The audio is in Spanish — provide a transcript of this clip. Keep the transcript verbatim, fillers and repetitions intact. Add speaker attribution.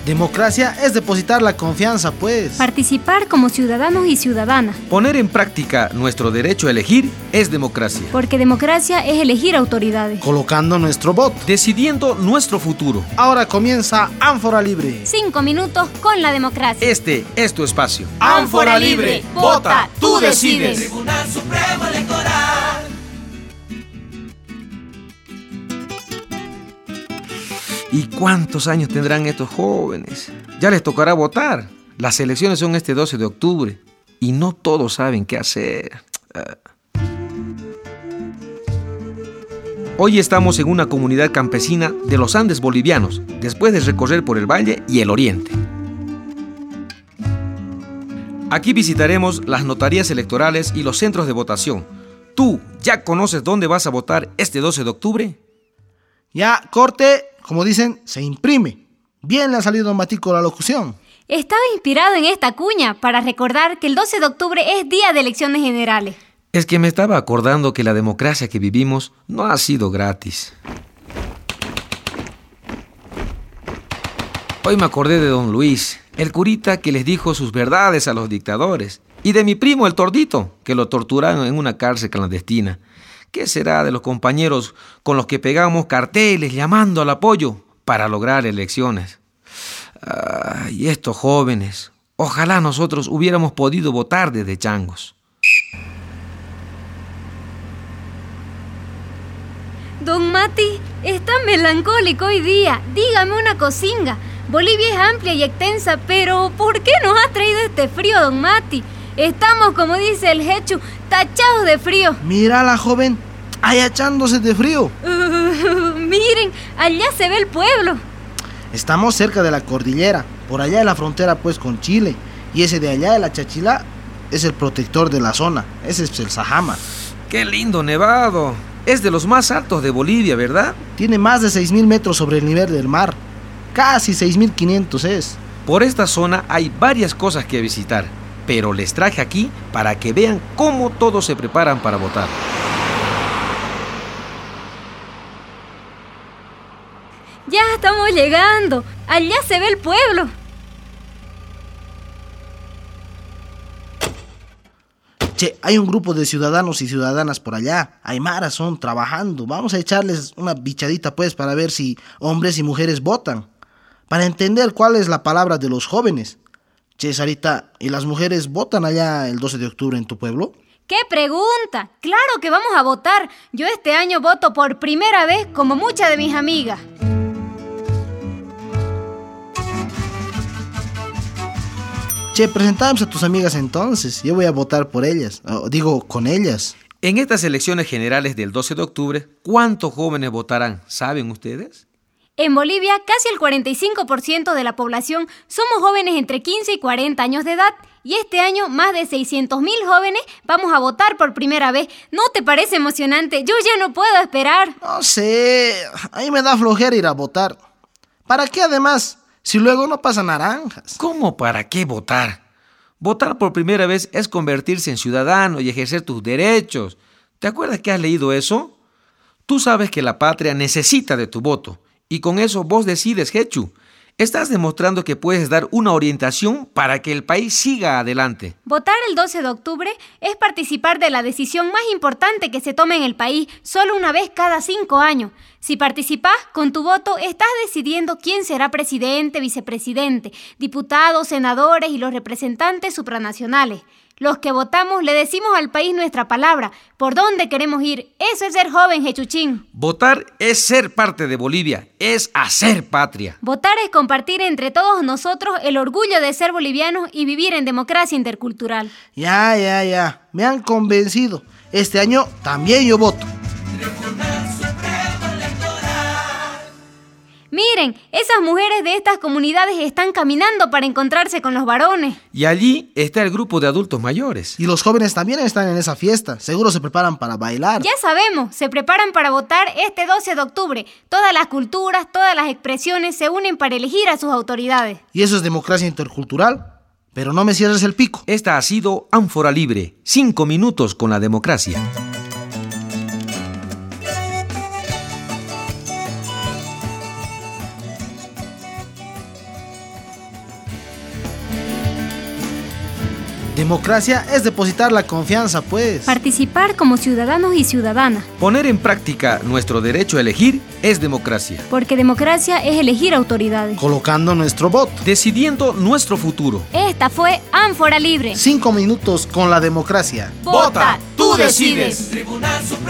Speaker 1: Democracia es depositar la confianza, pues.
Speaker 2: Participar como ciudadanos y ciudadanas.
Speaker 3: Poner en práctica nuestro derecho a elegir es democracia.
Speaker 2: Porque democracia es elegir autoridades.
Speaker 1: Colocando nuestro voto.
Speaker 3: Decidiendo nuestro futuro.
Speaker 1: Ahora comienza Ánfora Libre.
Speaker 2: Cinco minutos con la democracia.
Speaker 3: Este es tu espacio.
Speaker 2: Ánfora Libre. Vota, tú decides.
Speaker 4: Tribunal Supremo Electoral.
Speaker 3: ¿Y cuántos años tendrán estos jóvenes? Ya les tocará votar. Las elecciones son este doce de octubre y no todos saben qué hacer. Hoy estamos en una comunidad campesina de los Andes bolivianos, después de recorrer por el valle y el oriente. Aquí visitaremos las notarías electorales y los centros de votación. ¿Tú ya conoces dónde vas a votar este doce de octubre?
Speaker 1: Ya, corte, como dicen, se imprime. Bien le ha salido a Matico la locución.
Speaker 2: Estaba inspirado en esta cuña para recordar que el doce de octubre es día de elecciones generales.
Speaker 3: Es que me estaba acordando que la democracia que vivimos no ha sido gratis. Hoy me acordé de don Luis, el curita que les dijo sus verdades a los dictadores, y de mi primo el Tordito, que lo torturaron en una cárcel clandestina. ¿Qué será de los compañeros con los que pegamos carteles llamando al apoyo para lograr elecciones? Ah, y estos jóvenes, ojalá nosotros hubiéramos podido votar desde changos.
Speaker 2: Don Mati, está melancólico hoy día. Dígame una cosinga. Bolivia es amplia y extensa, pero ¿por qué nos ha traído este frío, don Mati? Estamos, como dice el Jechu, tachados de frío.
Speaker 1: Mira a la joven, ahí echándose de frío.
Speaker 2: Uh, miren, allá se ve el pueblo.
Speaker 1: Estamos cerca de la cordillera, por allá de la frontera pues con Chile. Y ese de allá de la Chachilá es el protector de la zona, ese es el Sajama.
Speaker 3: ¡Qué lindo nevado! Es de los más altos de Bolivia, ¿verdad?
Speaker 1: Tiene más de seis mil metros sobre el nivel del mar. Casi seis mil quinientos es.
Speaker 3: Por esta zona hay varias cosas que visitar, pero les traje aquí para que vean cómo todos se preparan para votar.
Speaker 2: Ya estamos llegando. Allá se ve el pueblo.
Speaker 1: Che, hay un grupo de ciudadanos y ciudadanas por allá. Aymaras son trabajando. Vamos a echarles una bichadita pues para ver si hombres y mujeres votan. Para entender cuál es la palabra de los jóvenes. Che, Sarita, ¿y las mujeres votan allá el doce de octubre en tu pueblo?
Speaker 2: ¡Qué pregunta! ¡Claro que vamos a votar! Yo este año voto por primera vez como muchas de mis amigas.
Speaker 1: Che, presentamos a tus amigas entonces. Yo voy a votar por ellas. Oh, digo, con ellas.
Speaker 3: En estas elecciones generales del doce de octubre, ¿cuántos jóvenes votarán? ¿Saben ustedes?
Speaker 2: En Bolivia, casi el cuarenta y cinco por ciento de la población somos jóvenes entre quince y cuarenta años de edad. Y este año, más de seiscientos mil jóvenes vamos a votar por primera vez. ¿No te parece emocionante? Yo ya no puedo esperar.
Speaker 1: No sé, a mí me da flojera ir a votar. ¿Para qué además? Si luego no pasa naranjas.
Speaker 3: ¿Cómo para qué votar? Votar por primera vez es convertirse en ciudadano y ejercer tus derechos. ¿Te acuerdas que has leído eso? Tú sabes que la patria necesita de tu voto. Y con eso vos decides, Jechu. Estás demostrando que puedes dar una orientación para que el país siga adelante.
Speaker 2: Votar el doce de octubre es participar de la decisión más importante que se toma en el país solo una vez cada cinco años. Si participás, con tu voto estás decidiendo quién será presidente, vicepresidente, diputados, senadores y los representantes supranacionales. Los que votamos le decimos al país nuestra palabra, por dónde queremos ir. Eso es ser joven, Jechuchín.
Speaker 3: Votar es ser parte de Bolivia, es hacer patria.
Speaker 2: Votar es compartir entre todos nosotros el orgullo de ser bolivianos y vivir en democracia intercultural.
Speaker 1: Ya, ya, ya. Me han convencido. Este año también yo voto.
Speaker 2: Miren, esas mujeres de estas comunidades están caminando para encontrarse con los varones.
Speaker 3: Y allí está el grupo de adultos mayores.
Speaker 1: Y los jóvenes también están en esa fiesta. Seguro se preparan para bailar.
Speaker 2: Ya sabemos, se preparan para votar este doce de octubre. Todas las culturas, todas las expresiones se unen para elegir a sus autoridades.
Speaker 1: Y eso es democracia intercultural. Pero no me cierres el pico.
Speaker 3: Esta ha sido Ánfora Libre. Cinco minutos con la democracia.
Speaker 1: Democracia es depositar la confianza, pues.
Speaker 2: Participar como ciudadanos y ciudadanas.
Speaker 3: Poner en práctica nuestro derecho a elegir es democracia.
Speaker 2: Porque democracia es elegir autoridades.
Speaker 1: Colocando nuestro voto.
Speaker 3: Decidiendo nuestro futuro.
Speaker 2: Esta fue Ánfora Libre.
Speaker 1: Cinco minutos con la democracia.
Speaker 2: Vota, tú decides.
Speaker 4: Tribunal Supremo.